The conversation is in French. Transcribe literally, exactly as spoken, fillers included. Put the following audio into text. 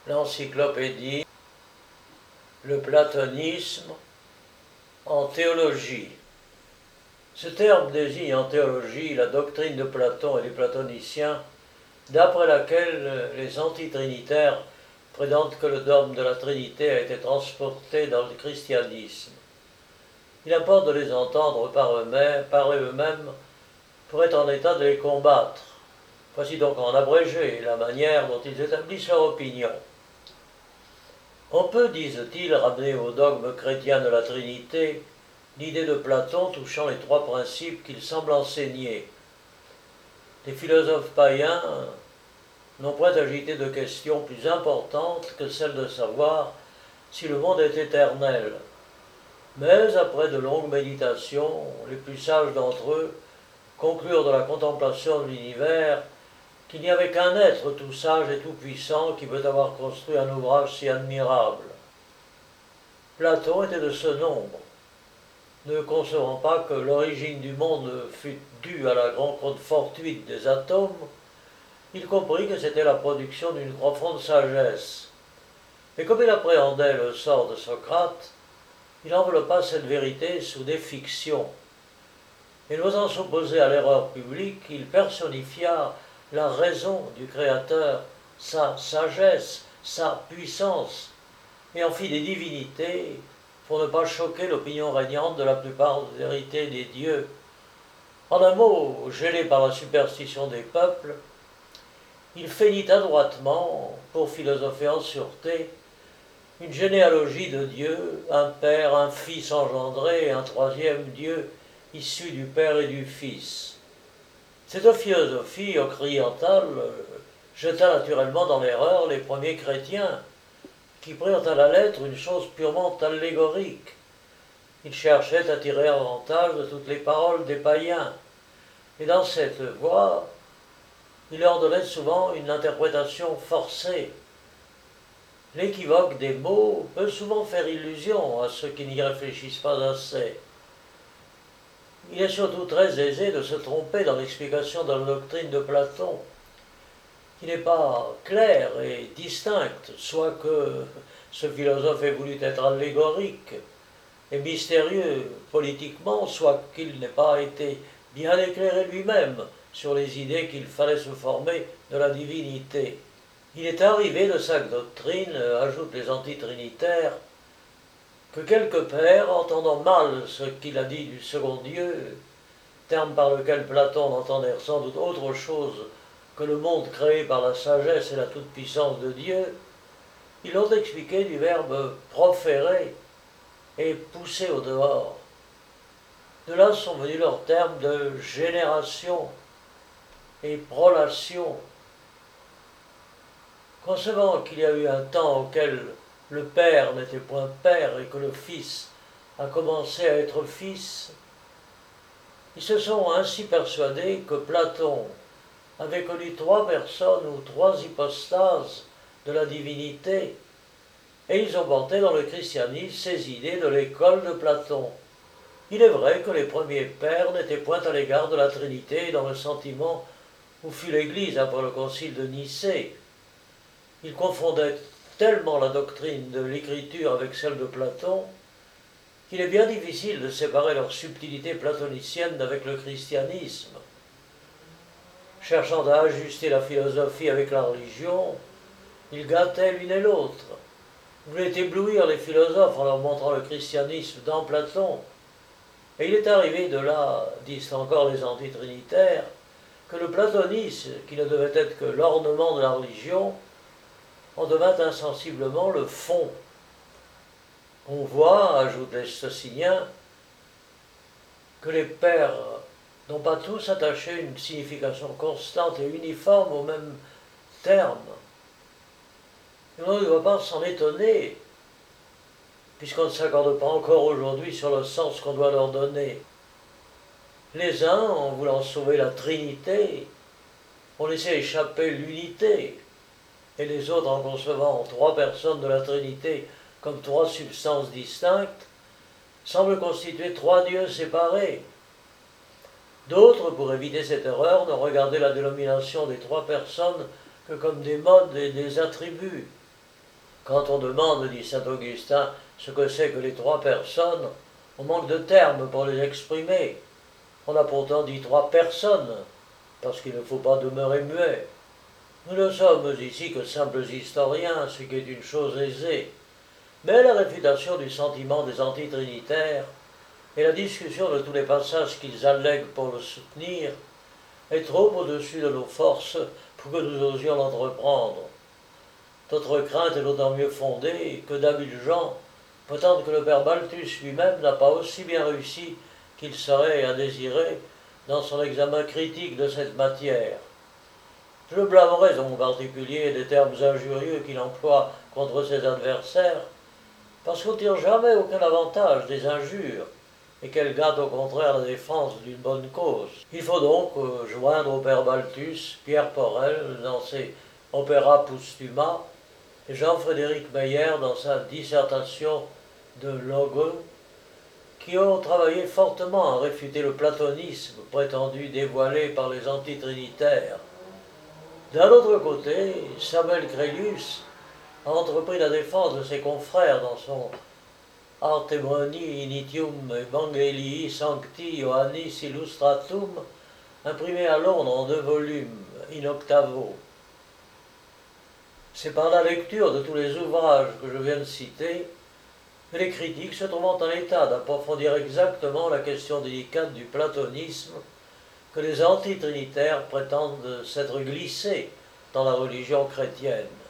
l'encyclopédie, le platonisme en théologie. Ce terme désigne en théologie la doctrine de Platon et des platoniciens, d'après laquelle les antitrinitaires prétendent que le dogme de la Trinité a été transporté dans le christianisme. Il importe de les entendre par eux-mêmes, par eux-mêmes pour être en état de les combattre. Voici donc en abrégé la manière dont ils établissent leur opinion. On peut, disent-ils, ramener au dogme chrétien de la Trinité l'idée de Platon touchant les trois principes qu'il semble enseigner. Les philosophes païens n'ont point agité de questions plus importantes que celle de savoir si le monde est éternel. Mais après de longues méditations, les plus sages d'entre eux conclurent de la contemplation de l'univers qu'il n'y avait qu'un être tout sage et tout puissant qui peut avoir construit un ouvrage si admirable. Platon était de ce nombre. Ne concevant pas que l'origine du monde fût due à la rencontre fortuite des atomes, il comprit que c'était la production d'une profonde sagesse. Et comme il appréhendait le sort de Socrate, il enveloppa cette vérité sous des fictions. Et n'osant s'opposer à l'erreur publique, il personnifia la raison du Créateur, sa sagesse, sa puissance, et en fit des divinités pour ne pas choquer l'opinion régnante de la plupart des vérités des dieux. En un mot, gêné par la superstition des peuples, il feignit adroitement, pour philosopher en sûreté, une généalogie de dieux, un père, un fils engendré et un troisième dieu issu du père et du fils. Cette philosophie occidentale jeta naturellement dans l'erreur les premiers chrétiens, qui prirent à la lettre une chose purement allégorique. Ils cherchaient à tirer avantage de toutes les paroles des païens, et dans cette voie, ils leur donnaient souvent une interprétation forcée. L'équivoque des mots peut souvent faire illusion à ceux qui n'y réfléchissent pas assez. Il est surtout très aisé de se tromper dans l'explication de la doctrine de Platon, qui n'est pas claire et distincte, soit que ce philosophe ait voulu être allégorique et mystérieux politiquement, soit qu'il n'ait pas été bien éclairé lui-même sur les idées qu'il fallait se former de la divinité. Il est arrivé de sa doctrine, ajoutent les antitrinitaires, que quelques pères, entendant mal ce qu'il a dit du second Dieu, terme par lequel Platon n'entendait sans doute autre chose que le monde créé par la sagesse et la toute-puissance de Dieu, ils l'ont expliqué du verbe proférer et pousser au dehors. De là sont venus leurs termes de génération et prolation. Concevant qu'il y a eu un temps auquel le Père n'était point Père et que le Fils a commencé à être Fils, ils se sont ainsi persuadés que Platon avait connu trois personnes ou trois hypostases de la divinité, et ils ont porté dans le christianisme ces idées de l'école de Platon. Il est vrai que les premiers pères n'étaient point à l'égard de la Trinité dans le sentiment où fut l'Église après le concile de Nicée. Ils confondaient tellement la doctrine de l'écriture avec celle de Platon qu'il est bien difficile de séparer leur subtilité platonicienne d'avec le christianisme. Cherchant à ajuster la philosophie avec la religion, ils gâtaient l'une et l'autre. Ils voulaient éblouir les philosophes en leur montrant le christianisme dans Platon. Et il est arrivé de là, disent encore les antitrinitaires, que le platonisme, qui ne devait être que l'ornement de la religion, en devint insensiblement le fond. On voit, ajoutent les Sociniens, que les pères n'ont pas tous attaché une signification constante et uniforme au même terme. Et on ne doit pas s'en étonner, puisqu'on ne s'accorde pas encore aujourd'hui sur le sens qu'on doit leur donner. Les uns, en voulant sauver la Trinité, ont laissé échapper l'unité, et les autres, en concevant trois personnes de la Trinité comme trois substances distinctes, semblent constituer trois dieux séparés. D'autres, pour éviter cette erreur, n'ont regardé la dénomination des trois personnes que comme des modes et des attributs. Quand on demande, dit saint Augustin, ce que c'est que les trois personnes, on manque de termes pour les exprimer. On a pourtant dit trois personnes, parce qu'il ne faut pas demeurer muet. Nous ne sommes ici que simples historiens, ce qui est une chose aisée. Mais la réfutation du sentiment des antitrinitaires et la discussion de tous les passages qu'ils allèguent pour le soutenir est trop au-dessus de nos forces pour que nous osions l'entreprendre. Notre crainte est d'autant mieux fondée que d'habiles gens prétendent que le père Balthus lui-même n'a pas aussi bien réussi qu'il serait à désirer dans son examen critique de cette matière. Je le blâmerais en particulier des termes injurieux qu'il emploie contre ses adversaires, parce qu'on ne tire jamais aucun avantage des injures, et qu'elle gâte au contraire la défense d'une bonne cause. Il faut donc euh, joindre au père Balthus Pierre Porel dans ses Opera Postuma et Jean-Frédéric Meyer dans sa dissertation de Logue, qui ont travaillé fortement à réfuter le platonisme prétendu dévoilé par les antitrinitaires. D'un autre côté, Samuel Crélius a entrepris la défense de ses confrères dans son Artemoni Initium Evangelii Sancti Ioannis Illustratum, imprimé à Londres en deux volumes, in octavo. C'est par la lecture de tous les ouvrages que je viens de citer que les critiques se trouvant en état d'approfondir exactement la question délicate du platonisme que les antitrinitaires prétendent s'être glissés dans la religion chrétienne.